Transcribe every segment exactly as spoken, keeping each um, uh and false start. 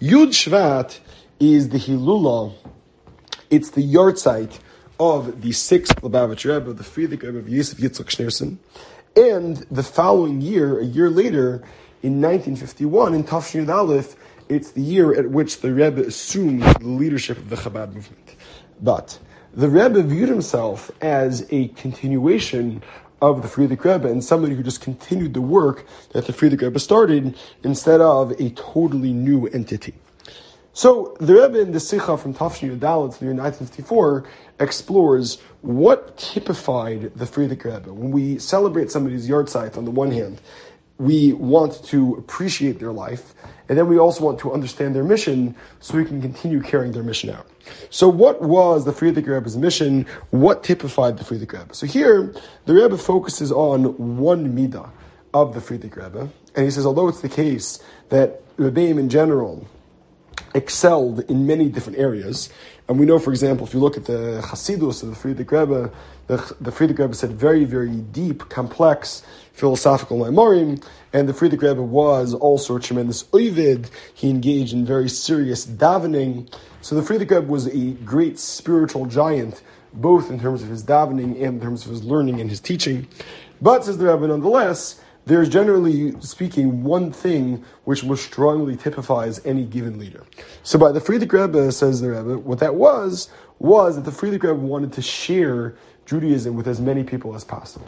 Yud Shvat is the Hilula. It's the yahrzeit of the sixth Lubavitch Rebbe, the Frierdiker Rebbe of Yosef Yitzchak Schneerson. And the following year, a year later, in nineteen fifty-one, in Tafshin Yud Aleph, it's the year at which the Rebbe assumed the leadership of the Chabad movement. But the Rebbe viewed himself as a continuation of the Frierdiker Rebbe and somebody who just continued the work that the Frierdiker Rebbe started instead of a totally new entity. So the Rebbe in the Sikha from Tafshin Yud Aleph, the year nineteen fifty-four, explores what typified the Frierdiker Rebbe. When we celebrate somebody's yahrzeit, on the one hand, we want to appreciate their life, and then we also want to understand their mission so we can continue carrying their mission out. So what was the Frierdiker Rebbe's mission? What typified the Frierdiker Rebbe? So here, the Rebbe focuses on one midah of the Frierdiker Rebbe, and he says, although it's the case that Rebbeim in general excelled in many different areas, and we know, for example, if you look at the Chassidus of the Frierdiker Rebbe, the, the Frierdiker Rebbe said very, very deep, complex philosophical memorim, and the Frierdiker Rebbe was also a tremendous oivid. He engaged in very serious davening. So the Frierdiker Rebbe was a great spiritual giant, both in terms of his davening and in terms of his learning and his teaching. But, says the Rebbe, nonetheless, there's generally speaking one thing which most strongly typifies any given leader. So by the Frierdiker Rebbe, says the Rebbe, what that was, was that the Frierdiker Rebbe wanted to share Judaism with as many people as possible.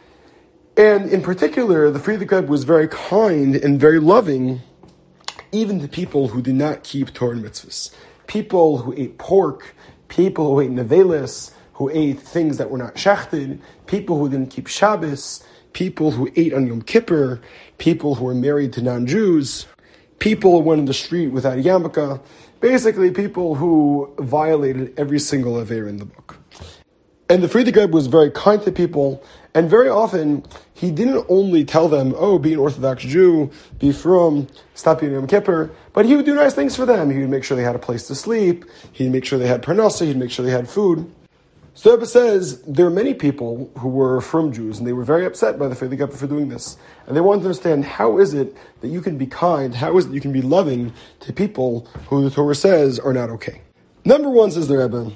And in particular, the Frierdiker Rebbe was very kind and very loving, even to people who did not keep Torah and mitzvahs. People who ate pork, people who ate nevelis, who ate things that were not shechted, people who didn't keep Shabbos, people who ate on Yom Kippur, people who were married to non-Jews, people who went in the street without a yarmulke, basically people who violated every single avera in the book. And the Frierdiker Rebbe was very kind to people, and very often he didn't only tell them, oh, be an Orthodox Jew, be from, stop eating Yom Kippur, but he would do nice things for them. He would make sure they had a place to sleep, he'd make sure they had parnasa, he'd make sure they had food. So the Rebbe says there are many people who were from Jews, and they were very upset by the Frierdiker Rebbe for doing this. And they wanted to understand, how is it that you can be kind, how is it you can be loving to people who the Torah says are not okay? Number one, says the Rebbe,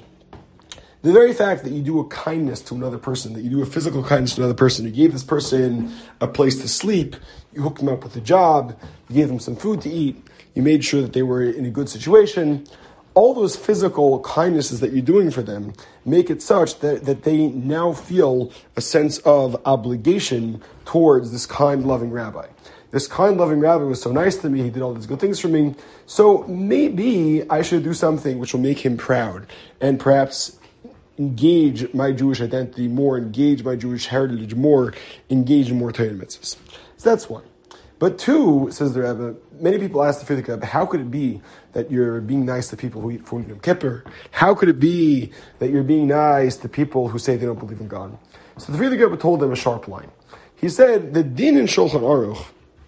the very fact that you do a kindness to another person, that you do a physical kindness to another person, you gave this person a place to sleep, you hooked them up with a job, you gave them some food to eat, you made sure that they were in a good situation, all those physical kindnesses that you're doing for them make it such that, that they now feel a sense of obligation towards this kind, loving rabbi. This kind, loving rabbi was so nice to me, he did all these good things for me, so maybe I should do something which will make him proud, and perhaps engage my Jewish identity more, engage my Jewish heritage more, engage in more Torah and mitzvahs. So that's one. But two, says the Rebbe, many people ask the Frierdiker Rebbe, how could it be that you're being nice to people who eat food in Yom Kippur? How could it be that you're being nice to people who say they don't believe in God? So the Frierdiker Rebbe told them a sharp line. He said, the din in Shulchan Aruch,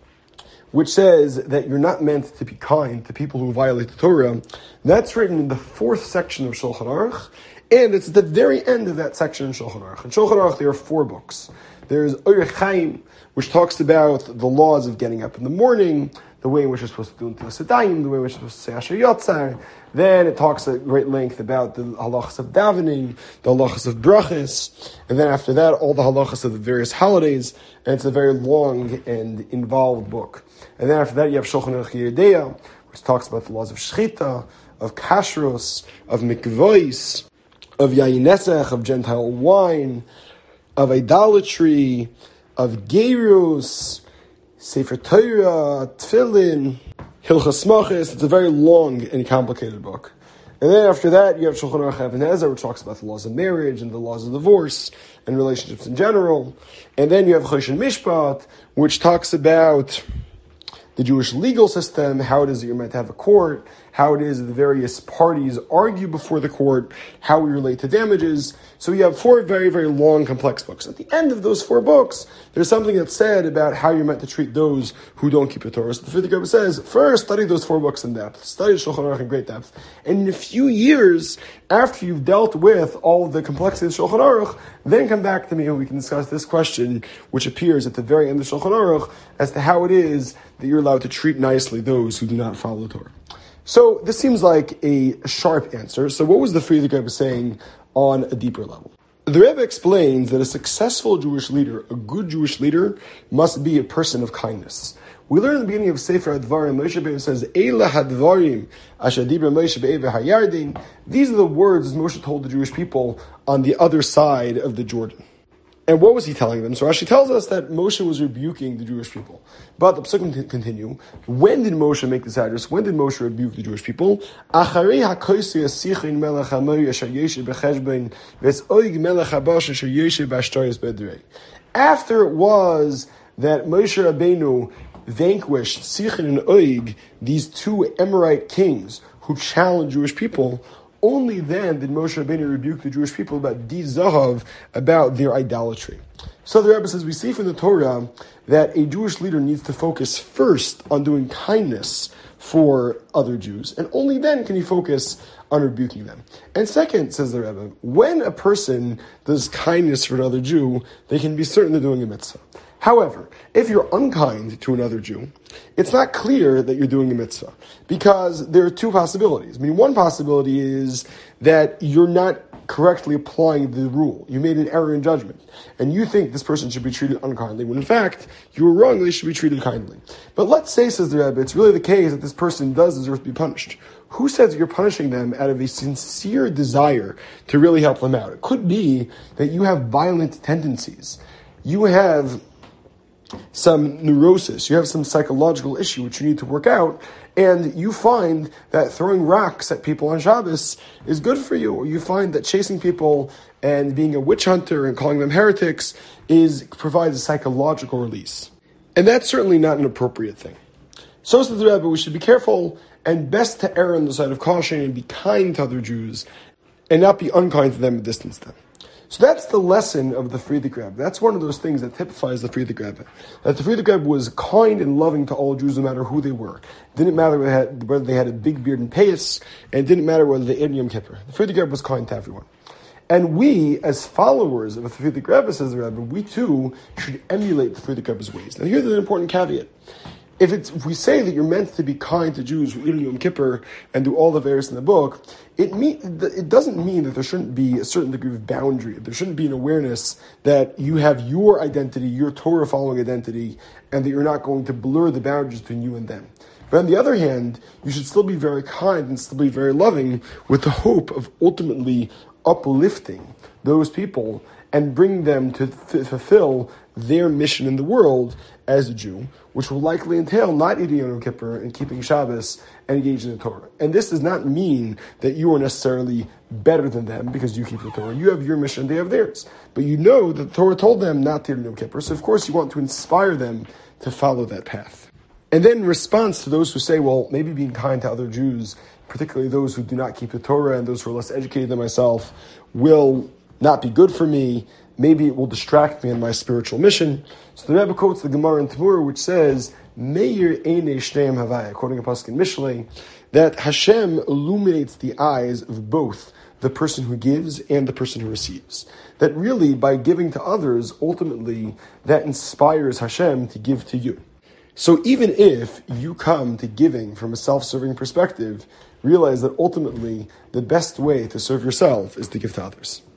which says that you're not meant to be kind to people who violate the Torah, that's written in the fourth section of Shulchan Aruch, and it's at the very end of that section in Shulchan Aruch. In Shulchan Aruch, there are four books. There's Orech Chaim, which talks about the laws of getting up in the morning, the way in which you're supposed to do Netilas Yadayim, the way in which you're supposed to say Asher Yotzar. Then it talks at great length about the halachas of davening, the halachas of brachas, and then after that, all the halachas of the various holidays, and it's a very long and involved book. And then after that, you have Shulchan Aruch Yeridea, which talks about the laws of Shechita, of Kashrus, of Mikvois, of Yayin Nesach, of Gentile wine, of idolatry, of Gerus, Sefer Torah, Tefillin, Hilchas Machis. It's a very long and complicated book. And then after that, you have Shulchan Aruch Even HaEzer, which talks about the laws of marriage and the laws of divorce and relationships in general. And then you have Choshen Mishpat, which talks about the Jewish legal system, how it is that you're meant to have a court, how it is that the various parties argue before the court, how we relate to damages. So you have four very, very long, complex books. At the end of those four books, there's something that's said about how you're meant to treat those who don't keep the Torah. So the Frierdiker Rebbe says, first, study those four books in depth. Study Shulchan Aruch in great depth. And in a few years, after you've dealt with all the complexities of Shulchan Aruch, then come back to me and we can discuss this question, which appears at the very end of Shulchan Aruch, as to how it is that you're allowed to treat nicely those who do not follow the Torah. So this seems like a sharp answer. So what was the Frierdiker Rebbe saying on a deeper level? The Rebbe explains that a successful Jewish leader, a good Jewish leader, must be a person of kindness. We learn in the beginning of Sefer HaDvarim, Moshe Rabbeinu says, Eila HaDvarim asher dibra Moshe be'ever hayardin. These are the words Moshe told the Jewish people on the other side of the Jordan. And what was he telling them? So Rashi tells us that Moshe was rebuking the Jewish people. But the Psukim continue. When did Moshe make this address? When did Moshe rebuke the Jewish people? After it was that Moshe Rabbeinu vanquished Sichin and Oig, these two Amorite kings who challenged Jewish people, only then did Moshe Rabbeinu rebuke the Jewish people about Di Zahav, about their idolatry. So the Rebbe says, we see from the Torah that a Jewish leader needs to focus first on doing kindness for other Jews, and only then can he focus on rebuking them. And second, says the Rebbe, when a person does kindness for another Jew, they can be certain they're doing a mitzvah. However, if you're unkind to another Jew, it's not clear that you're doing a mitzvah, because there are two possibilities. I mean, one possibility is that you're not correctly applying the rule. You made an error in judgment, and you think this person should be treated unkindly, when in fact, you were wrong, they should be treated kindly. But let's say, says the Rebbe, it's really the case that this person does deserve to be punished. Who says that you're punishing them out of a sincere desire to really help them out? It could be that you have violent tendencies. You have some neurosis, you have some psychological issue which you need to work out, and you find that throwing rocks at people on Shabbos is good for you, or you find that chasing people and being a witch hunter and calling them heretics is provides a psychological release. And that's certainly not an appropriate thing. So says the Rebbe, we should be careful and best to err on the side of caution and be kind to other Jews and not be unkind to them and distance them. So that's the lesson of the Frierdiker Rebbe. That's one of those things that typifies the Frierdiker Rebbe. That the Frierdiker Rebbe was kind and loving to all Jews, no matter who they were. It didn't matter whether they had, whether they had a big beard and payas, and it didn't matter whether they ate Yom Kippur. The Frierdiker Rebbe was kind to everyone. And we, as followers of the Frierdiker Rebbe, says the Rebbe, we too should emulate the Frierdiker Rebbe's ways. Now here's an important caveat. If it's if we say that you're meant to be kind to Jews who eat Yom Kippur and do all the various in the book, it mean, it doesn't mean that there shouldn't be a certain degree of boundary. There shouldn't be an awareness that you have your identity, your Torah following identity, and that you're not going to blur the boundaries between you and them. But on the other hand, you should still be very kind and still be very loving, with the hope of ultimately uplifting those people and bring them to f- fulfill their mission in the world as a Jew, which will likely entail not eating Yom Kippur and keeping Shabbos and engaging in the Torah. And this does not mean that you are necessarily better than them because you keep the Torah. You have your mission, they have theirs. But you know that the Torah told them not to eat Yom Kippur, so of course you want to inspire them to follow that path. And then in response to those who say, well, maybe being kind to other Jews, particularly those who do not keep the Torah and those who are less educated than myself, will not be good for me. Maybe it will distract me in my spiritual mission. So the Rebbe quotes the Gemara in Tamur, which says, Meir Einei Shneim Havaya, quoting a pasuk in Mishlei, that Hashem illuminates the eyes of both the person who gives and the person who receives. That really, by giving to others, ultimately, that inspires Hashem to give to you. So even if you come to giving from a self-serving perspective, realize that ultimately, the best way to serve yourself is to give to others.